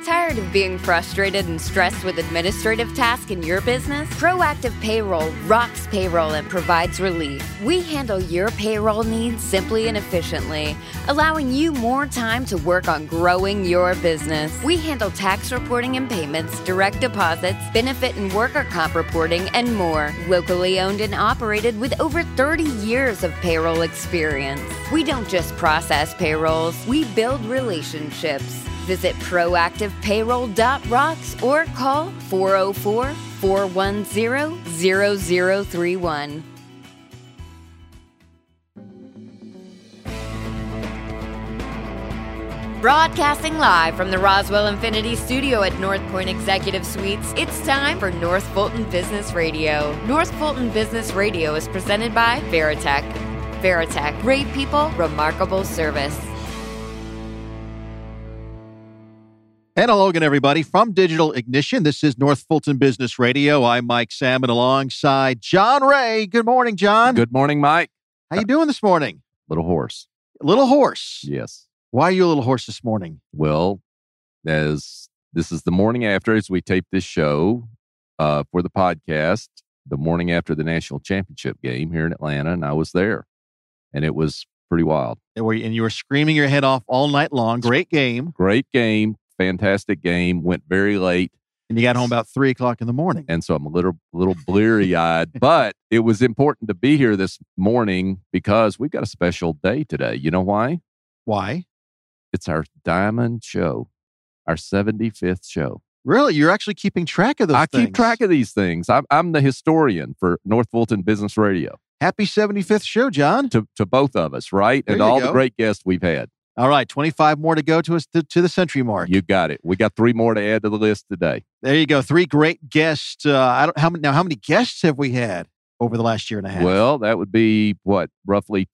Tired of being frustrated and stressed with administrative tasks in your business? Proactive Payroll rocks payroll and provides relief. We handle your payroll needs simply and efficiently, allowing you more time to work on growing your business. We handle tax reporting and payments, direct deposits, benefit and worker comp reporting, and more. Locally owned and operated with over 30 years of payroll experience. We don't just process payrolls, we build relationships. Visit proactivepayroll.rocks or call 404-410-0031. Broadcasting live from the Roswell Infinity Studio at North Point Executive Suites, it's time for North Fulton Business Radio. North Fulton Business Radio is presented by Veritech. Veritech, great people, remarkable service. And hello again, everybody, from Digital Ignition. This is North Fulton Business Radio. I'm Mike Salmon alongside John Ray. Good morning, John. Good morning, Mike. How you doing this morning? Little hoarse. A little hoarse? Yes. Why are you a little hoarse this morning? Well, as this is the morning after, as we tape this show for the podcast, the morning after the national championship game here in Atlanta, and I was there. And it was pretty wild. And you were screaming your head off all night long. Great game. Great game. Fantastic game. Went very late. And you got home about 3 o'clock in the morning. And so I'm a little bleary-eyed. But it was important to be here this morning because we've got a special day today. You know why? Why? It's our Diamond Show, our 75th show. Really? You're actually keeping track of those things? I keep track of these things. I'm the historian for North Fulton Business Radio. Happy 75th show, John. To both of us, right? There and you all go. The great guests we've had. All right, 25 more to go to us to the century mark. You got it. We got 3 more to add to the list today. There you go. 3 great guests. How many guests have we had over the last year and a half? Well, that would be what, roughly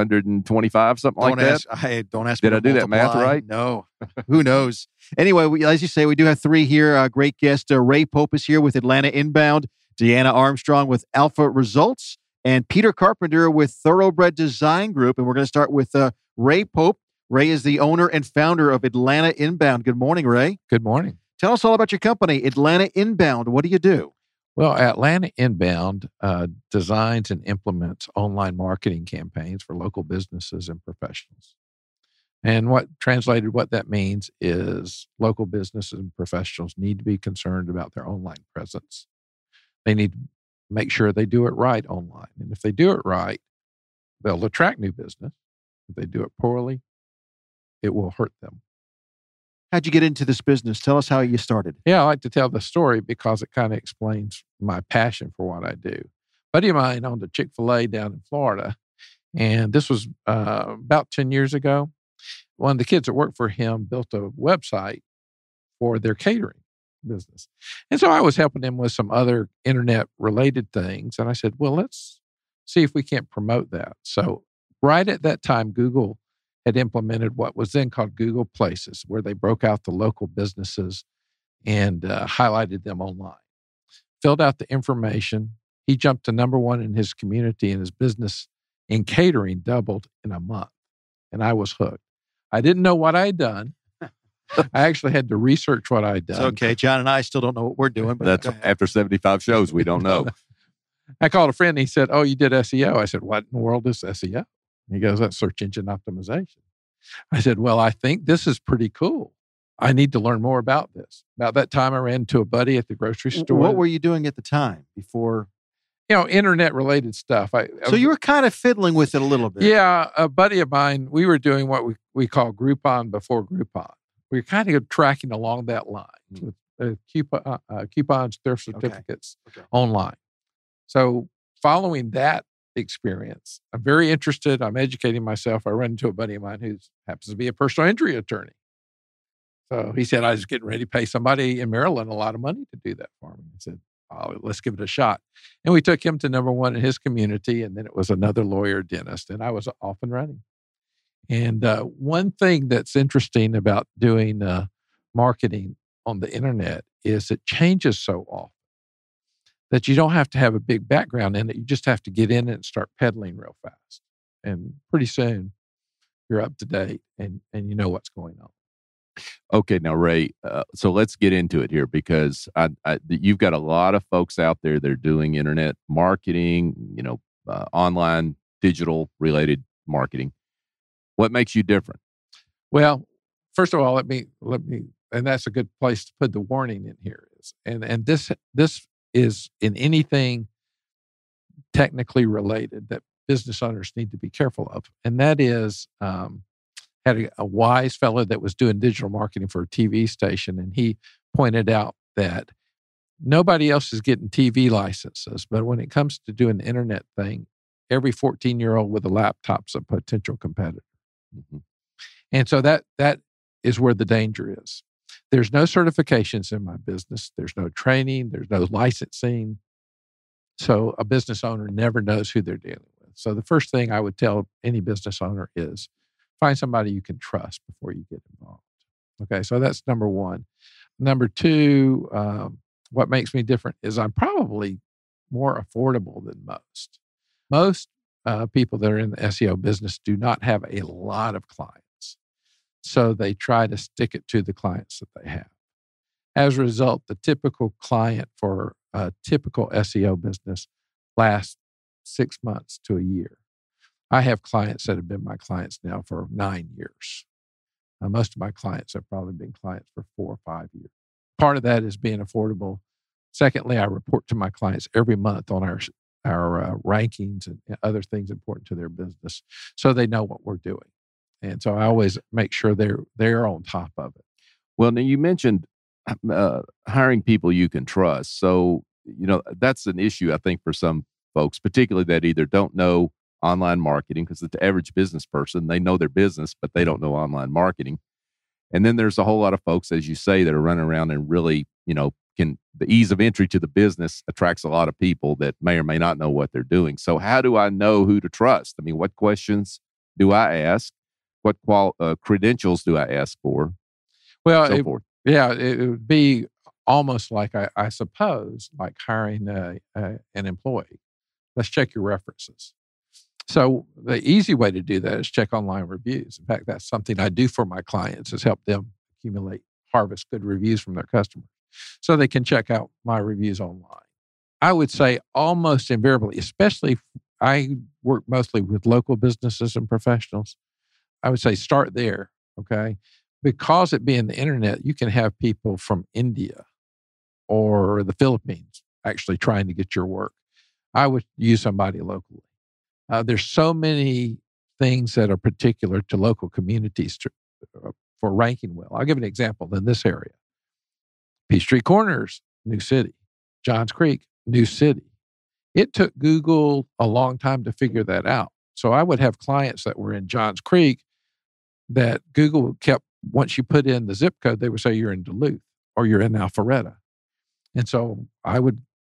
225, something like that. Don't ask. Did me I do to that math multiply. right? No. Who knows? Anyway, as you say, we do have 3 here. Great guest Ray Pope is here with Atlanta Inbound, Deanna Armstrong with Alpha Results, and Peter Carpenter with Thoroughbred Design Group. And we're going to start with Ray Pope. Ray is the owner and founder of Atlanta Inbound. Good morning, Ray. Good morning. Tell us all about your company, Atlanta Inbound. What do you do? Well, Atlanta Inbound designs and implements online marketing campaigns for local businesses and professionals. And what that means is local businesses and professionals need to be concerned about their online presence. They need to make sure they do it right online. And if they do it right, they'll attract new business. If they do it poorly, it will hurt them. How'd you get into this business? Tell us how you started. Yeah, I like to tell the story because it kind of explains my passion for what I do. A buddy of mine owned a Chick-fil-A down in Florida, and this was about 10 years ago. One of the kids that worked for him built a website for their catering business. And so I was helping him with some other internet-related things, and I said, well, let's see if we can't promote that. So right at that time, Google had implemented what was then called Google Places, where they broke out the local businesses and highlighted them online. Filled out the information. He jumped to number 1 in his community, and his business in catering doubled in a month. And I was hooked. I didn't know what I had done. I actually had to research what I had done. It's okay. John and I still don't know what we're doing. But That's after 75 shows, we don't know. I called a friend and he said, oh, you did SEO. I said, what in the world is SEO? He goes, that's search engine optimization. I said, well, I think this is pretty cool. I need to learn more about this. About that time, I ran into a buddy at the grocery store. What were you doing at the time before? Internet-related stuff. So you were kind of fiddling with it a little bit. Yeah, a buddy of mine, we were doing what we call Groupon before Groupon. We were kind of tracking along that line with coupons, thrift certificates online. So following that experience, I'm very interested. I'm educating myself. I run into a buddy of mine who happens to be a personal injury attorney. So he said, I was getting ready to pay somebody in Maryland a lot of money to do that for me. I said, oh, let's give it a shot. And we took him to number 1 in his community. And then it was another lawyer, dentist, and I was off and running. And one thing that's interesting about doing marketing on the internet is it changes so often that you don't have to have a big background in it. You just have to get in it and start peddling real fast. And pretty soon you're up to date and you know what's going on. Okay, now Ray, so let's get into it here because you've got a lot of folks out there that are doing internet marketing, online digital related marketing. What makes you different? Well, first of all, let me, and that's a good place to put the warning in here is, and this is in anything technically related that business owners need to be careful of, and that is. Had a wise fellow that was doing digital marketing for a TV station, and he pointed out that nobody else is getting TV licenses, but when it comes to doing the internet thing, every 14-year-old with a laptop's a potential competitor. Mm-hmm. And so that is where the danger is. There's no certifications in my business. There's no training. There's no licensing. So a business owner never knows who they're dealing with. So the first thing I would tell any business owner is, find somebody you can trust before you get involved. Okay, so that's number one. Number two, what makes me different is I'm probably more affordable than most. Most people that are in the SEO business do not have a lot of clients. So they try to stick it to the clients that they have. As a result, the typical client for a typical SEO business lasts 6 months to a year. I have clients that have been my clients now for 9 years. Most of my clients have probably been clients for 4 or 5 years. Part of that is being affordable. Secondly, I report to my clients every month on our rankings and other things important to their business, so they know what we're doing. And so I always make sure they're on top of it. Well, now you mentioned hiring people you can trust. So that's an issue I think for some folks, particularly that either don't know online marketing, because the average business person, they know their business, but they don't know online marketing. And then there's a whole lot of folks, as you say, that are running around and really, the ease of entry to the business attracts a lot of people that may or may not know what they're doing. So how do I know who to trust? I mean, what questions do I ask? What credentials do I ask for? Well, so forth. It would be almost like, I suppose, like hiring an employee. Let's check your references. So the easy way to do that is check online reviews. In fact, that's something I do for my clients, is help them harvest good reviews from their customers so they can check out my reviews online. I would say almost invariably, especially I work mostly with local businesses and professionals, I would say start there, okay? Because it being the internet, you can have people from India or the Philippines actually trying to get your work. I would use somebody locally. There's so many things that are particular to local communities for ranking well. I'll give an example in this area. Peachtree Corners, new city. Johns Creek, new city. It took Google a long time to figure that out. So I would have clients that were in Johns Creek that Google kept, once you put in the zip code, they would say you're in Duluth or you're in Alpharetta. And so I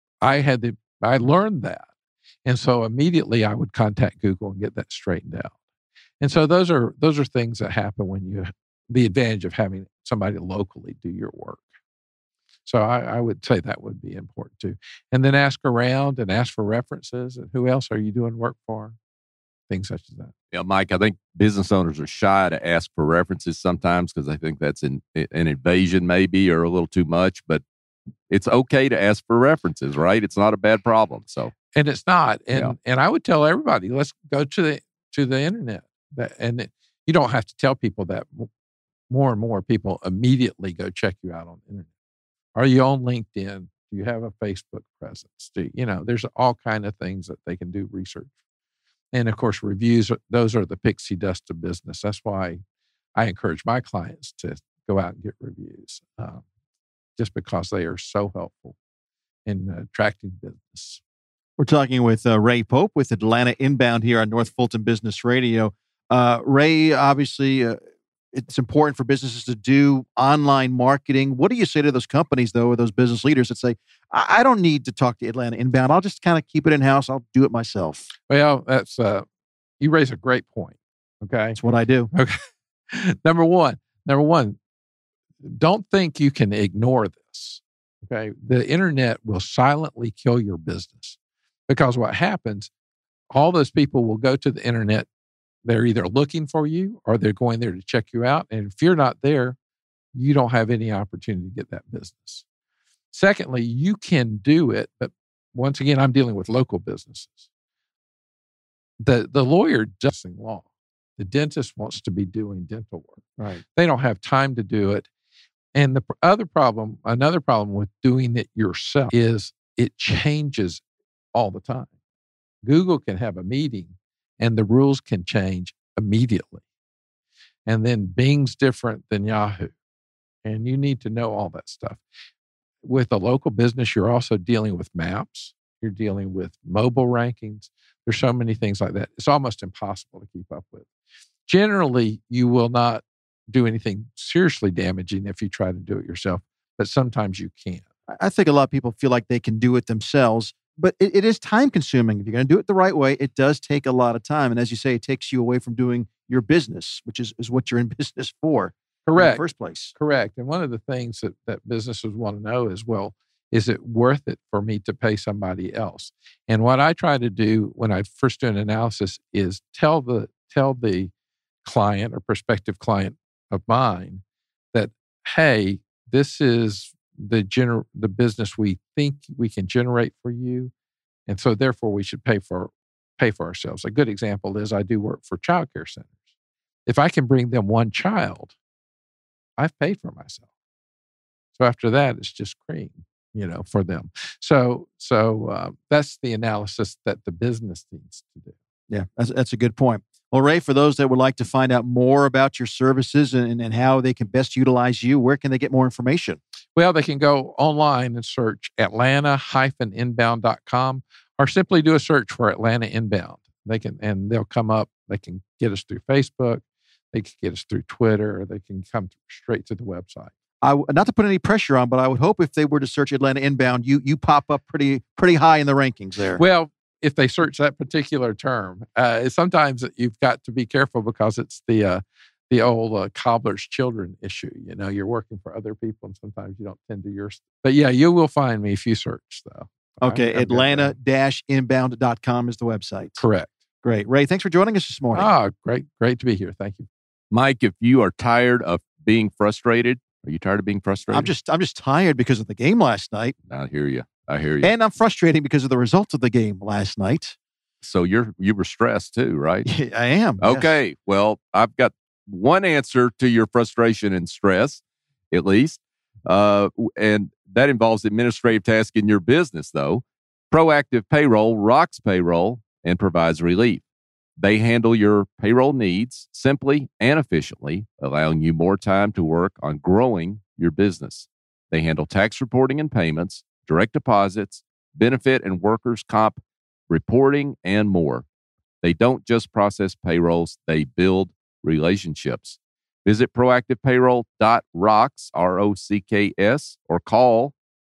learned that. And so immediately I would contact Google and get that straightened out. And so those are things that happen when the advantage of having somebody locally do your work. So I would say that would be important too. And then ask around and ask for references and who else are you doing work for? Things such as that. Yeah, Mike, I think business owners are shy to ask for references sometimes because I think that's an invasion maybe or a little too much, but it's okay to ask for references, right? It's not a bad problem. So. And it's not. And I would tell everybody, let's go to the internet. And you don't have to tell people that. More and more people immediately go check you out on the internet. Are you on LinkedIn? Do you have a Facebook presence? There's all kind of things that they can do research. And of course, reviews, those are the pixie dust of business. That's why I encourage my clients to go out and get reviews, just because they are so helpful in attracting business. We're talking with Ray Pope with Atlanta Inbound here on North Fulton Business Radio. Ray, obviously, it's important for businesses to do online marketing. What do you say to those companies, though, or those business leaders that say, I don't need to talk to Atlanta Inbound. I'll just kind of keep it in-house. I'll do it myself. Well, that's you raise a great point, okay? That's what I do. Okay. Number one, don't think you can ignore this, okay? The internet will silently kill your business. Because what happens, all those people will go to the internet. They're either looking for you or they're going there to check you out. And if you're not there, you don't have any opportunity to get that business. Secondly, you can do it, but once again, I'm dealing with local businesses. The lawyer does law. The dentist wants to be doing dental work. Right. They don't have time to do it. And another problem with doing it yourself is it changes all the time. Google can have a meeting and the rules can change immediately. And then Bing's different than Yahoo. And you need to know all that stuff. With a local business, you're also dealing with maps. You're dealing with mobile rankings. There's so many things like that. It's almost impossible to keep up with. Generally, you will not do anything seriously damaging if you try to do it yourself, but sometimes you can. I think a lot of people feel like they can do it themselves, but it is time consuming. If you're going to do it the right way, it does take a lot of time. And as you say, it takes you away from doing your business, which is what you're in business for. Correct. In the first place. Correct. And one of the things that businesses want to know is, well, is it worth it for me to pay somebody else? And what I try to do when I first do an analysis is tell the client or prospective client of mine that, hey, this is the business we think we can generate for you, and so therefore we should pay for ourselves. A good example is I do work for child care centers. If I can bring them one child, I've paid for myself. So after that, it's just cream, for them. So that's the analysis that the business needs to do. Yeah, that's a good point. Well, Ray, for those that would like to find out more about your services and how they can best utilize you, where can they get more information? Well, they can go online and search Atlanta-inbound.com or simply do a search for Atlanta Inbound. They'll come up. They can get us through Facebook. They can get us through Twitter, or they can come straight to the website. Not to put any pressure on, but I would hope if they were to search Atlanta Inbound, you pop up pretty high in the rankings there. Well, if they search that particular term, sometimes you've got to be careful because it's the old cobbler's children issue. You're working for other people, and sometimes you don't tend to yours. But yeah, you will find me if you search, though. Okay, Atlanta-inbound.com is the website. Correct. Great. Ray, thanks for joining us this morning. Great to be here. Thank you. Mike, if you are tired of being frustrated, are you tired of being frustrated? I'm just tired because of the game last night. I hear you. And I'm frustrated because of the results of the game last night. So you were stressed too, right? Yeah, I am. Okay. Yes. Well, I've got one answer to your frustration and stress, at least. And that involves administrative tasks in your business, though. Proactive Payroll rocks payroll and provides relief. They handle your payroll needs simply and efficiently, allowing you more time to work on growing your business. They handle tax reporting and payments, direct deposits, benefit and workers' comp reporting, and more. They don't just process payrolls, they build relationships. Visit proactivepayroll.rocks, ROCKS, or call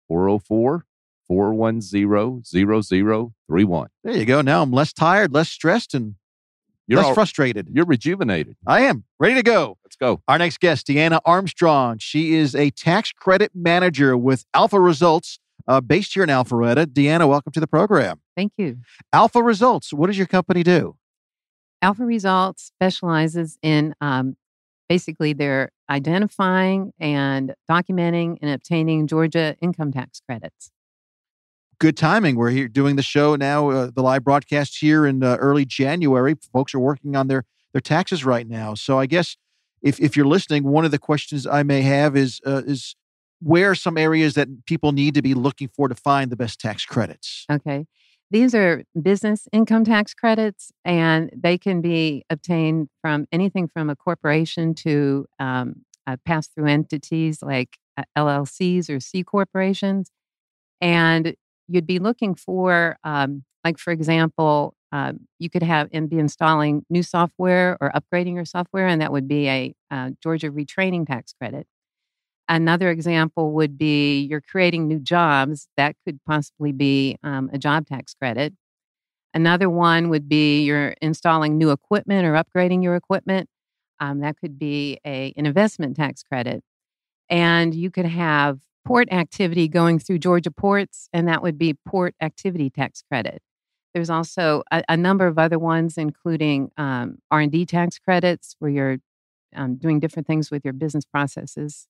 404-410-0031. There you go. Now I'm less tired, less stressed, and less frustrated. You're rejuvenated. I am. Ready to go. Let's go. Our next guest, Deanna Armstrong. She is a tax credit manager with Alpha Results, based here in Alpharetta. Deanna, welcome to the program. Thank you. Alpha Results, what does your company do? Alpha Results specializes in basically they're identifying and documenting and obtaining Georgia income tax credits. Good timing. We're here doing the show now, the live broadcast here in early January. Folks are working on their taxes right now. So I guess if you're listening, one of the questions I may have is where are some areas that people need to be looking for to find the best tax credits? Okay. These are business income tax credits, and they can be obtained from anything from a corporation to pass-through entities like LLCs or C corporations. And you'd be looking for, like, for example, you could be installing new software or upgrading your software, and that would be a Georgia retraining tax credit. Another example would be you're creating new jobs. That could possibly be a job tax credit. Another one would be you're installing new equipment or upgrading your equipment. That could be an investment tax credit. And you could have port activity going through Georgia ports, and that would be port activity tax credit. There's also a number of other ones, including R&D tax credits, where you're doing different things with your business processes.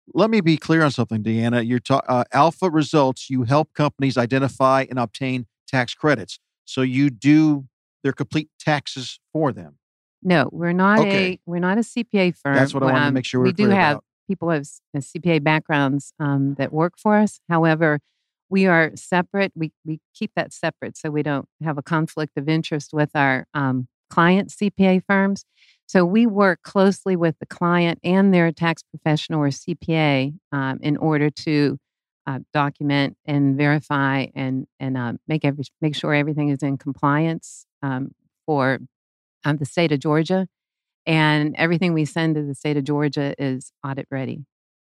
Let me be clear on something, Deanna. Alpha Results, you help companies identify and obtain tax credits. So you do their complete taxes for them. No, we're not Okay. we're not a CPA firm. That's what I wanted to make sure we we were do clear have about. people who have CPA backgrounds that work for us. However, we are separate. We keep that separate so we don't have a conflict of interest with our client CPA firms. So we work closely with the client and their tax professional or CPA in order to document and verify and make sure everything is in compliance for the state of Georgia, and everything we send to the state of Georgia is audit ready.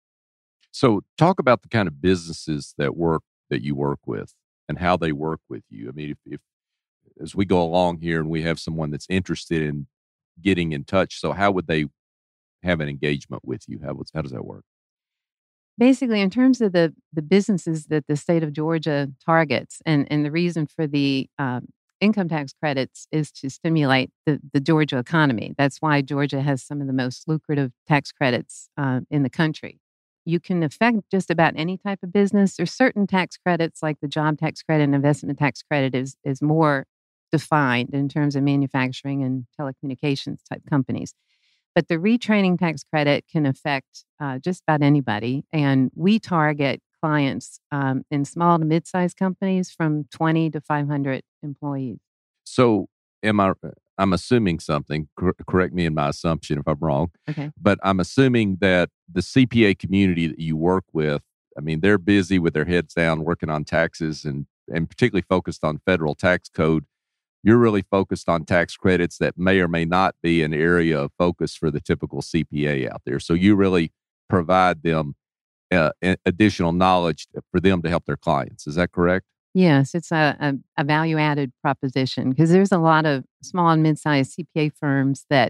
So talk about the kind of businesses that you work with and how they work with you. I mean, if as we go along here and we have someone that's interested in getting in touch, so how would they have an engagement with you? How does that work? Basically, in terms of the businesses that the state of Georgia targets, and the reason for the income tax credits is to stimulate the Georgia economy. That's why Georgia has some of the most lucrative tax credits in the country. You can affect just about any type of business. There's certain tax credits, like the job tax credit and investment tax credit, is more defined in terms of manufacturing and telecommunications type companies. But the retraining tax credit can affect just about anybody. And we target clients in small to mid-sized companies from 20 to 500 employees. So I'm assuming something, correct me in my assumption if I'm wrong. Okay. But I'm assuming that the CPA community that you work with, I mean, they're busy with their heads down working on taxes and particularly focused on federal tax code. You're really focused on tax credits that may or may not be an area of focus for the typical CPA out there. So you really provide them additional knowledge for them to help their clients. Is that correct? Yes, it's a value-added proposition because there's a lot of small and mid-sized CPA firms that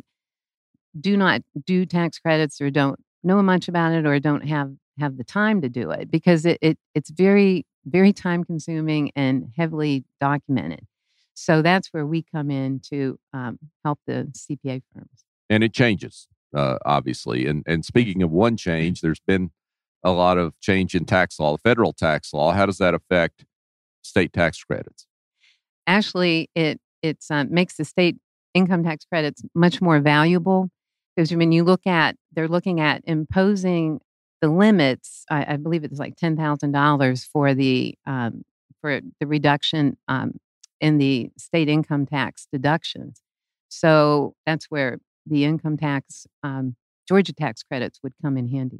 do not do tax credits or don't know much about it or don't have the time to do it because it's very, very time-consuming and heavily documented. So that's where we come in to help the CPA firms. And it changes, obviously. And speaking of one change, there's been a lot of change in tax law, the federal tax law. How does that affect state tax credits? Actually, it makes the state income tax credits much more valuable because when they're looking at imposing the limits. I believe it's like $10,000 for the reduction in the state income tax deductions. So that's where the income tax, Georgia tax credits would come in handy.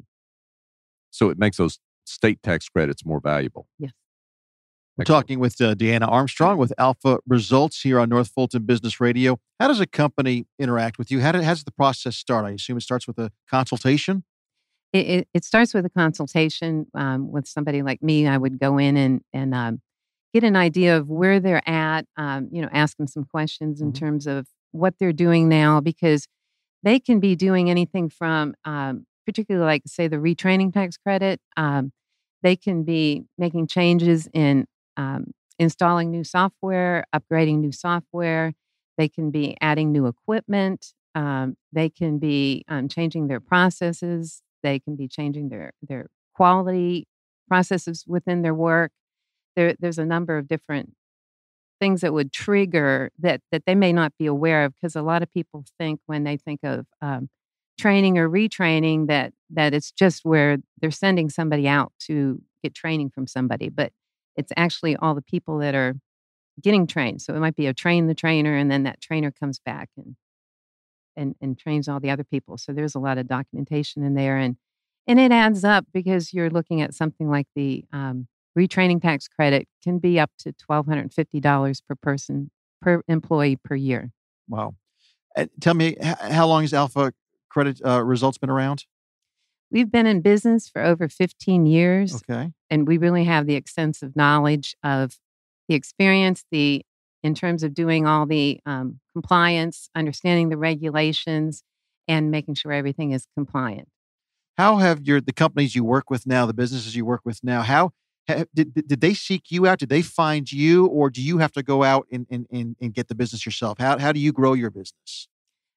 So it makes those state tax credits more valuable. Yes. We're talking with Deanna Armstrong with Alpha Results here on North Fulton Business Radio. How does a company interact with you? How does the process start? I assume it starts with a consultation? It starts with a consultation with somebody like me. I would go in and get an idea of where they're at, ask them some questions in terms of what they're doing now, because they can be doing anything from, particularly like, say, the retraining tax credit. They can be making changes in installing new software, upgrading new software. They can be adding new equipment. They can be changing their processes. They can be changing their quality processes within their work. There's a number of different things that would trigger that they may not be aware of, because a lot of people think when they think of training or retraining that it's just where they're sending somebody out to get training from somebody, but it's actually all the people that are getting trained. So it might be a train the trainer, and then that trainer comes back and trains all the other people. So there's a lot of documentation in there, and it adds up, because you're looking at something like the retraining tax credit can be up to $1,250 per person, per employee per year. Wow. Tell me, how long has Alpha Credit Results been around? We've been in business for over 15 years. Okay. And we really have the extensive knowledge of the experience, in terms of doing all the compliance, understanding the regulations, and making sure everything is compliant. How have the companies you work with now, the businesses you work with now, did they seek you out? Did they find you, or do you have to go out and get the business yourself? How do you grow your business?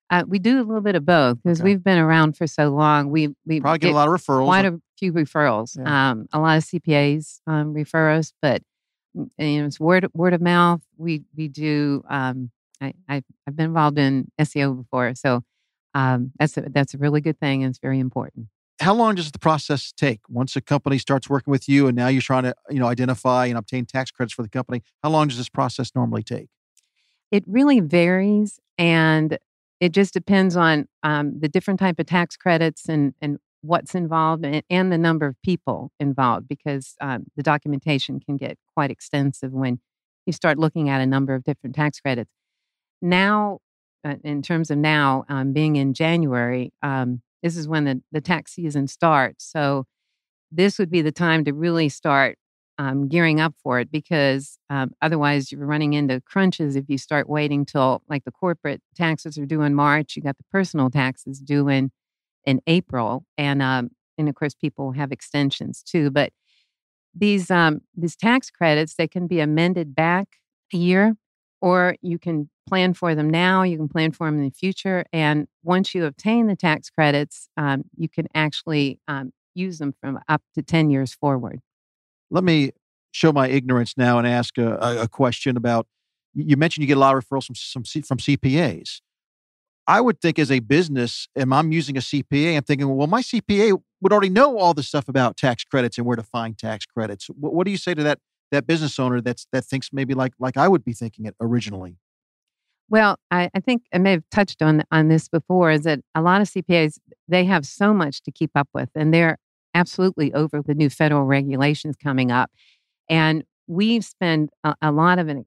We do a little bit of both because Okay. we've been around for so long. We Probably get a lot of referrals. quite a few referrals. Yeah. A lot of CPAs refer us, but it's word of mouth. We do. I've been involved in SEO before, so that's a really good thing, and it's very important. How long does the process take once a company starts working with you, and now you're trying to identify and obtain tax credits for the company? How long does this process normally take? It really varies, and it just depends on the different type of tax credits and what's involved and the number of people involved, because the documentation can get quite extensive when you start looking at a number of different tax credits. Now, in terms of now being in January, this is when the tax season starts. So this would be the time to really start gearing up for it, because otherwise you're running into crunches if you start waiting till, like, the corporate taxes are due in March. You got the personal taxes due in April, and of course people have extensions too. But these tax credits, they can be amended back a year, or you can plan for them now. You can plan for them in the future, and once you obtain the tax credits, you can actually use them from up to 10 years forward. Let me show my ignorance now and ask a question about, you mentioned you get a lot of referrals from CPAs. I would think as a business, and I'm using a CPA, I'm thinking, well, my CPA would already know all the stuff about tax credits and where to find tax credits. What do you say to that business owner that thinks maybe like I would be thinking it originally? Well, I think I may have touched on this before, is that a lot of CPAs, they have so much to keep up with, and they're absolutely over the new federal regulations coming up. And we've spent a lot of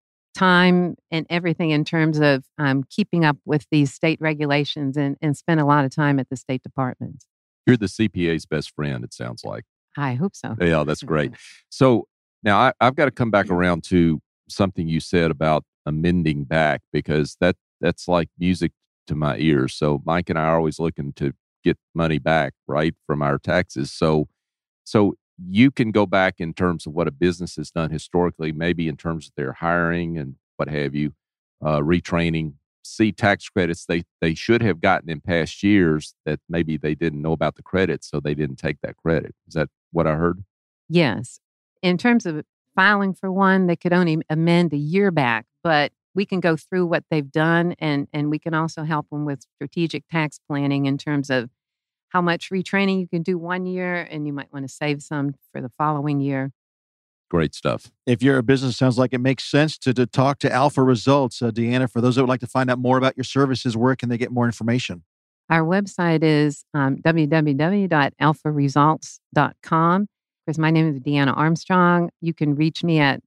time and everything in terms of keeping up with these state regulations, and spend a lot of time at the State Department. You're the CPA's best friend, it sounds like. I hope so. Yeah, that's great. So now I've got to come back around to something you said about amending back, because that's like music to my ears. So Mike and I are always looking to get money back, right, from our taxes. So you can go back in terms of what a business has done historically, maybe in terms of their hiring and what have you, retraining, see tax credits they should have gotten in past years that maybe they didn't know about the credit, so they didn't take that credit. Is that what I heard? Yes. In terms of filing for one, they could only amend a year back, but we can go through what they've done, and we can also help them with strategic tax planning in terms of how much retraining you can do 1 year, and you might want to save some for the following year. Great stuff. If you're a business, sounds like it makes sense to talk to Alpha Results. Deanna, for those that would like to find out more about your services, where can they get more information? Our website is www.alpharesults.com. Of course, my name is Deanna Armstrong. You can reach me at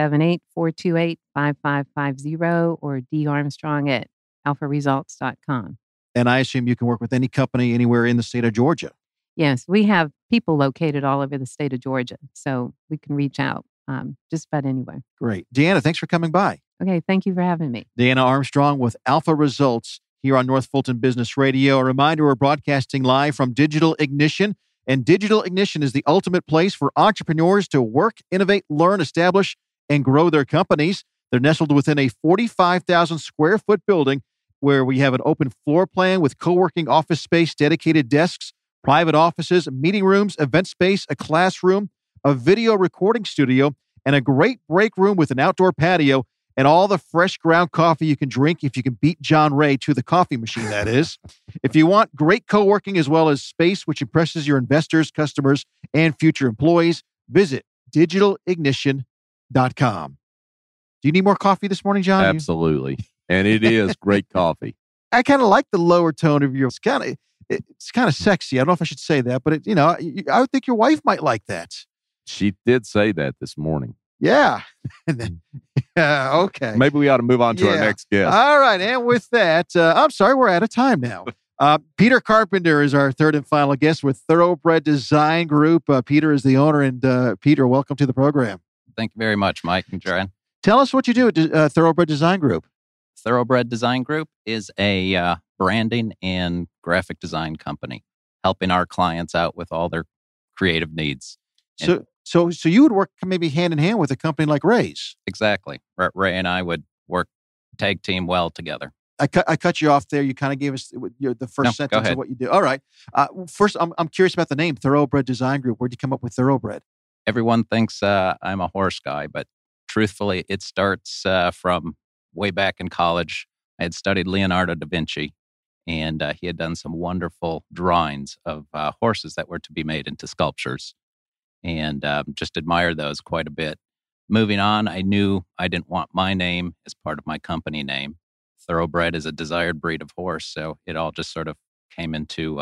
678-428-5550 or darmstrong@alpharesults.com. And I assume you can work with any company anywhere in the state of Georgia. Yes, we have people located all over the state of Georgia, so we can reach out just about anywhere. Great. Deanna, thanks for coming by. Okay, thank you for having me. Deanna Armstrong with Alpha Results here on North Fulton Business Radio. A reminder, we're broadcasting live from Digital Ignition, and Digital Ignition is the ultimate place for entrepreneurs to work, innovate, learn, establish, and grow their companies. They're nestled within a 45,000 square foot building where we have an open floor plan with co-working office space, dedicated desks, private offices, meeting rooms, event space, a classroom, a video recording studio, and a great break room with an outdoor patio, and all the fresh ground coffee you can drink if you can beat John Ray to the coffee machine, that is. If you want great co-working as well as space which impresses your investors, customers, and future employees, visit digitalignition.com. Do you need more coffee this morning, John? Absolutely. And it is great coffee. I kind of like the lower tone of your, it's kind of sexy. I don't know if I should say that, but I would think your wife might like that. She did say that this morning. Yeah. Okay. Maybe we ought to move on to our next guest. All right. And with that, I'm sorry, we're out of time now. Peter Carpenter is our third and final guest with Thoroughbred Design Group. Peter is the owner, and Peter, welcome to the program. Thank you very much, Mike and John. Tell us what you do at Thoroughbred Design Group. Thoroughbred Design Group is a branding and graphic design company, helping our clients out with all their creative needs. So you would work maybe hand in hand with a company like Ray's. Exactly. Ray and I would work tag team well together. I cut you off there. You kind of gave us the first No, go sentence ahead. of what you do. All right. First, I'm curious about the name Thoroughbred Design Group. Where'd you come up with Thoroughbred? Everyone thinks I'm a horse guy, but truthfully, it starts from way back in college. I had studied Leonardo da Vinci, and he had done some wonderful drawings of horses that were to be made into sculptures, and just admired those quite a bit. Moving on, I knew I didn't want my name as part of my company name. Thoroughbred is a desired breed of horse, so it all just sort of came into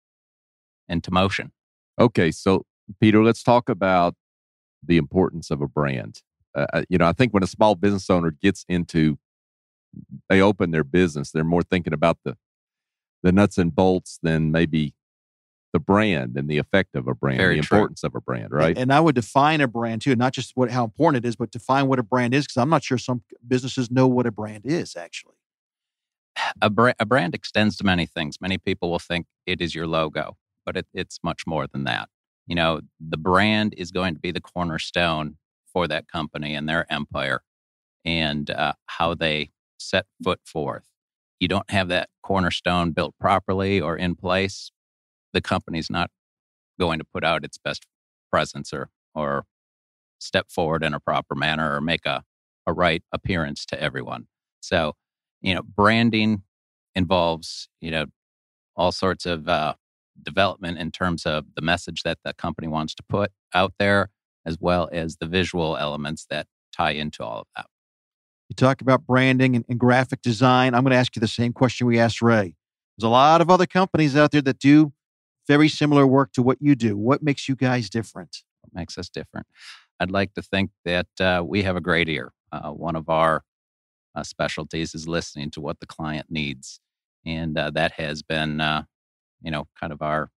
motion. Okay, so Peter, let's talk about the importance of a brand. I think when a small business owner gets into, they open their business, they're more thinking about the nuts and bolts than maybe the brand and the effect of a brand, Very the true. importance of a brand, right? And I would define a brand too, not just how important it is, but define what a brand is, because I'm not sure some businesses know what a brand is actually. A brand extends to many things. Many people will think it is your logo, but it's much more than that. The brand is going to be the cornerstone for that company and their empire, and how they set foot forth. You don't have that cornerstone built properly or in place, the company's not going to put out its best presence or step forward in a proper manner or make a right appearance to everyone. So, branding involves, all sorts of development in terms of the message that the company wants to put out there, as well as the visual elements that tie into all of that. You talk about branding and graphic design. I'm going to ask you the same question we asked Ray. There's a lot of other companies out there that do very similar work to what you do. What makes you guys different? What makes us different? I'd like to think that we have a great ear. One of our specialties is listening to what the client needs. And that has been, kind of our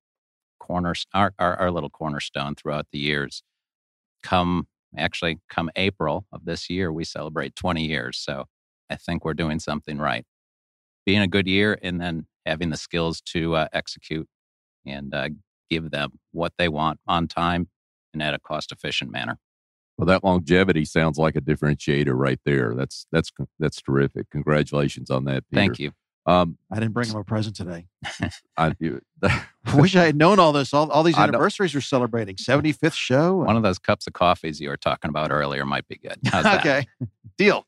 little cornerstone throughout the years. Come April of this year, we celebrate 20 years. So I think we're doing something right. Being a good year and then having the skills to execute and give them what they want on time and at a cost-efficient manner. Well, that longevity sounds like a differentiator right there. That's terrific. Congratulations on that, Peter. Thank you. I didn't bring him a present today. I wish I had known all this. All these I know. anniversaries we're celebrating. 75th show. One of those cups of coffees you were talking about earlier might be good. How's that? Okay. Deal.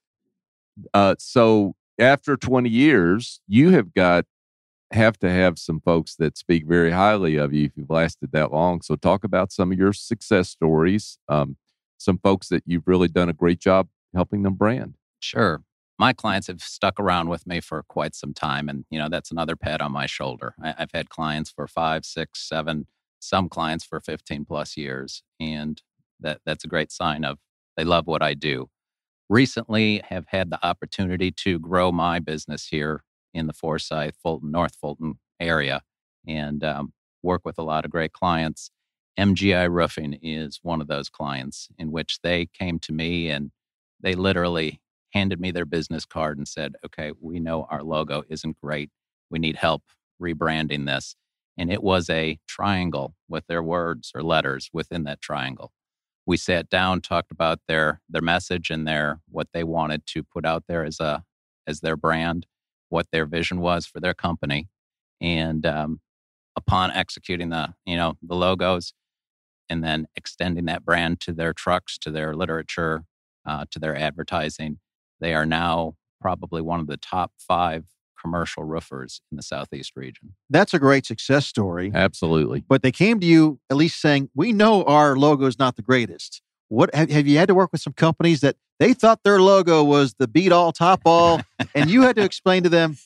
So after 20 years, you have to have some folks that speak very highly of you if you've lasted that long. So talk about some of your success stories, some folks that you've really done a great job helping them brand. Sure. My clients have stuck around with me for quite some time. And, that's another pat on my shoulder. I've had clients for 5, 6, 7, some clients for 15 plus years. And that's a great sign of they love what I do. Recently have had the opportunity to grow my business here in the Forsyth, Fulton, North Fulton area and work with a lot of great clients. MGI Roofing is one of those clients in which they came to me and they literally handed me their business card and said, okay, we know our logo isn't great. We need help rebranding this. And it was a triangle with their words or letters within that triangle. We sat down, talked about their message and what they wanted to put out there as their brand, what their vision was for their company. And upon executing the logos and then extending that brand to their trucks, to their literature, to their advertising, they are now probably one of the top 5 commercial roofers in the Southeast region. That's a great success story. Absolutely. But they came to you at least saying, we know our logo is not the greatest. What have you had to work with some companies that they thought their logo was the beat all, top all, and you had to explain to them,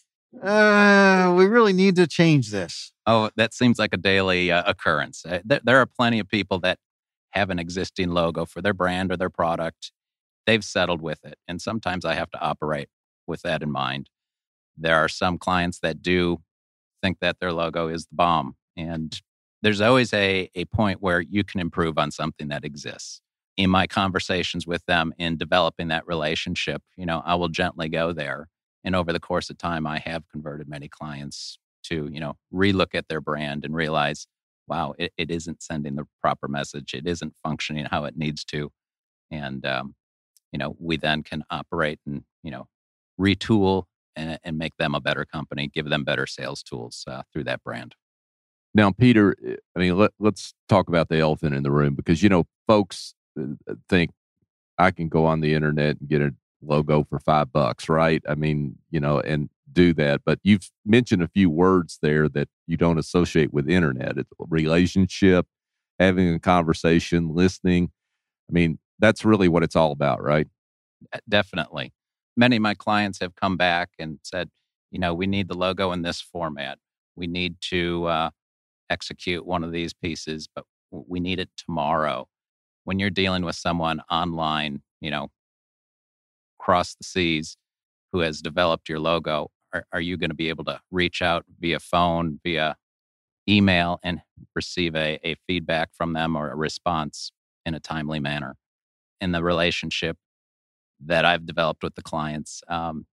we really need to change this? Oh, that seems like a daily occurrence. There are plenty of people that have an existing logo for their brand or their product. They've settled with it. And sometimes I have to operate with that in mind. There are some clients that do think that their logo is the bomb. And there's always a point where you can improve on something that exists. In my conversations with them in developing that relationship, I will gently go there. And over the course of time, I have converted many clients to, relook at their brand and realize, wow, it isn't sending the proper message. It isn't functioning how it needs to. And, we then can operate and, retool and make them a better company, give them better sales tools through that brand. Now, Peter, I mean, let's talk about the elephant in the room, because, folks think I can go on the internet and get a logo for $5, right? I mean, and do that. But you've mentioned a few words there that you don't associate with internet. It's relationship, having a conversation, listening. I mean, that's really what it's all about, right? Definitely. Many of my clients have come back and said, we need the logo in this format. We need to execute one of these pieces, but we need it tomorrow. When you're dealing with someone online, across the seas, who has developed your logo, are you going to be able to reach out via phone, via email, and receive a feedback from them or a response in a timely manner? And the relationship that I've developed with the clients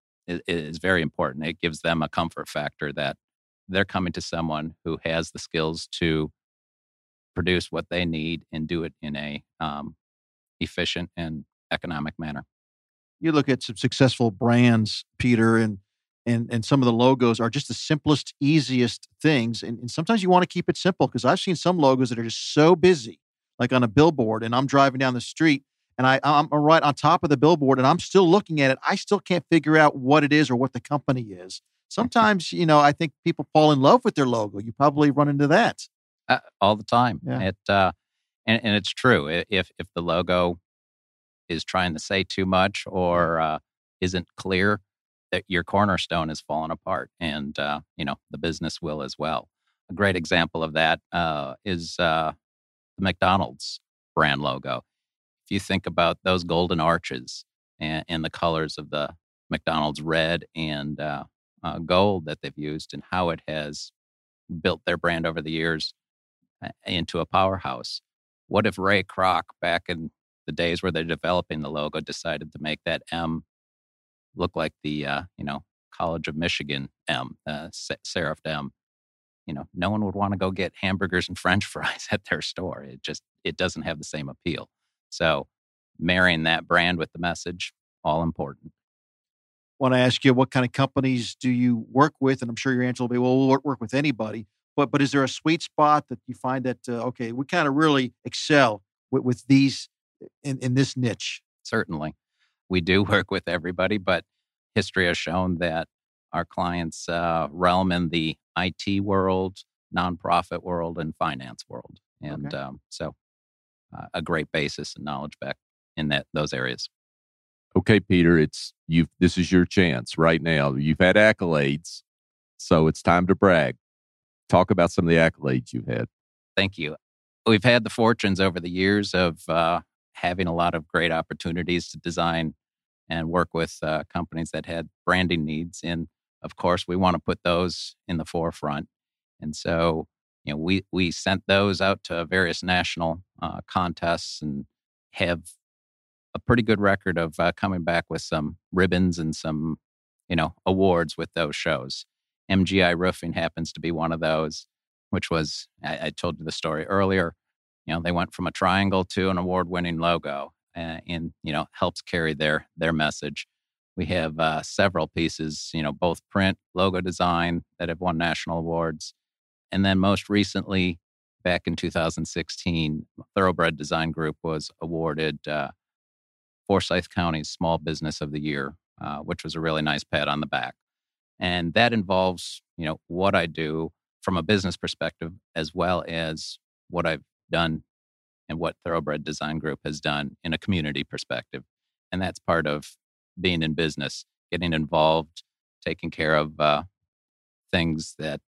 is very important. It gives them a comfort factor that they're coming to someone who has the skills to produce what they need and do it in a efficient and economic manner. You look at some successful brands, Peter, and some of the logos are just the simplest, easiest things. And sometimes you want to keep it simple, because I've seen some logos that are just so busy, like on a billboard, and I'm driving down the street and I'm right on top of the billboard and I'm still looking at it. I still can't figure out what it is or what the company is. Sometimes, I think people fall in love with their logo. You probably run into that. All the time. Yeah. And it's true. If the logo is trying to say too much or isn't clear, that your cornerstone is falling apart, and the business will as well. A great example of that is the McDonald's brand logo. If you think about those golden arches and the colors of the McDonald's red and gold that they've used, and how it has built their brand over the years into a powerhouse. What if Ray Kroc, back in the days where they're developing the logo, decided to make that M look like the College of Michigan M, serifed M? No one would want to go get hamburgers and French fries at their store. It doesn't have the same appeal. So marrying that brand with the message, all important. Want to ask you, what kind of companies do you work with? And I'm sure your answer will be, well, we'll work with anybody. But is there a sweet spot that you find that, okay, we kind of really excel with these in this niche? Certainly. We do work with everybody, but history has shown that our clients realm in the IT world, nonprofit world, and finance world. And so a great basis and knowledge back in those areas. Okay, Peter, this is your chance right now. You've had accolades, so it's time to brag. Talk about some of the accolades you've had. Thank you. We've had the fortunes over the years of having a lot of great opportunities to design and work with companies that had branding needs. And of course, we want to put those in the forefront. And so, we sent those out to various national contests and have a pretty good record of coming back with some ribbons and some, awards with those shows. MGI Roofing happens to be one of those, which was, I told you the story earlier, they went from a triangle to an award-winning logo and helps carry their message. We have several pieces, both print, logo design, that have won national awards. And then most recently, back in 2016, Thoroughbred Design Group was awarded Forsyth County's Small Business of the Year, which was a really nice pat on the back. And that involves, what I do from a business perspective, as well as what I've done and what Thoroughbred Design Group has done in a community perspective. And that's part of being in business, getting involved, taking care of things that,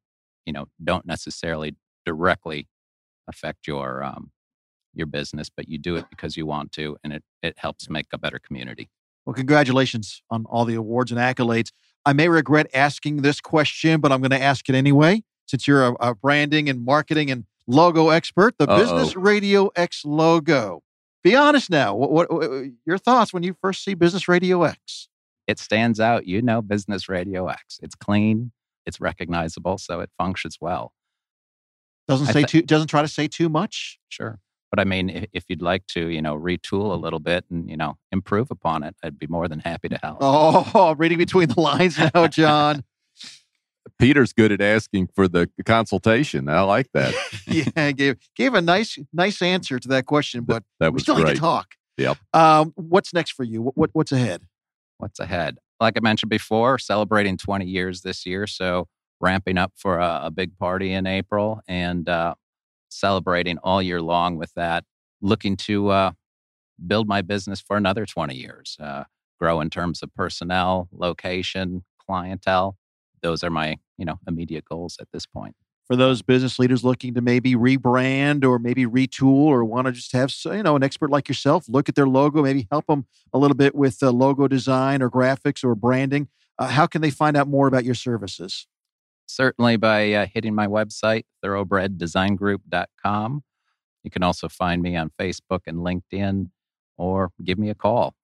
don't necessarily directly affect your business, but you do it because you want to, and it helps make a better community. Well, congratulations on all the awards and accolades. I may regret asking this question, but I'm going to ask it anyway, since you're a branding and marketing and logo expert. The Business Radio X logo. Be honest now. What your thoughts when you first see Business Radio X? It stands out. Business Radio X. It's clean. It's recognizable, so it functions well. Doesn't try to say too much. Sure. But I mean, if you'd like to, retool a little bit and, improve upon it, I'd be more than happy to help. Oh, reading between the lines now, John. Peter's good at asking for the consultation. I like that. Yeah, gave a nice answer to that question, but that we was still need great. to talk. Yep. What's next for you? What's ahead? What's ahead? Like I mentioned before, celebrating 20 years this year. So ramping up for a big party in April and celebrating all year long with that. Looking to build my business for another 20 years. Grow in terms of personnel, location, clientele. Those are my, immediate goals at this point. For those business leaders looking to maybe rebrand or maybe retool or want to just have, an expert like yourself look at their logo, maybe help them a little bit with logo design or graphics or branding, how can they find out more about your services? Certainly by hitting my website, thoroughbredddesigngroup.com. You can also find me on Facebook and LinkedIn or give me a call,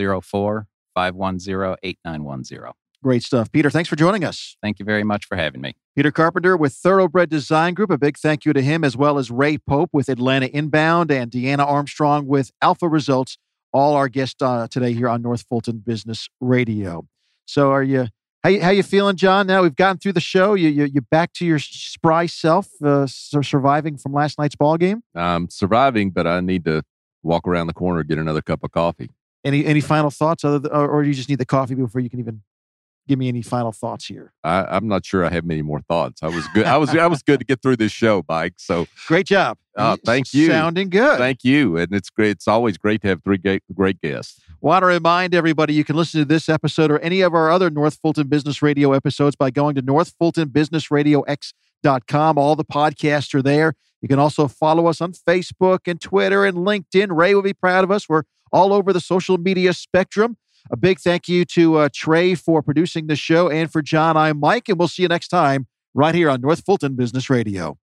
404-510-8910. Great stuff. Peter, thanks for joining us. Thank you very much for having me. Peter Carpenter with Thoroughbred Design Group. A big thank you to him, as well as Ray Pope with Atlanta Inbound and Deanna Armstrong with Alpha Results, all our guests today here on North Fulton Business Radio. So how you feeling, John? Now we've gotten through the show. You back to your spry self, surviving from last night's ball game? I'm surviving, but I need to walk around the corner and get another cup of coffee. Any final thoughts, or you just need the coffee before you can even give me any final thoughts here? I'm not sure I have many more thoughts. I was good. I was good to get through this show, Mike. So great job. Thank you. Sounding good. Thank you. And it's great. It's always great to have three great guests. Want to remind everybody you can listen to this episode or any of our other North Fulton Business Radio episodes by going to northfultonbusinessradiox.com. All the podcasts are there. You can also follow us on Facebook and Twitter and LinkedIn. Ray will be proud of us. We're all over the social media spectrum. A big thank you to Trey for producing the show, and for John, I'm Mike, and we'll see you next time right here on North Fulton Business Radio.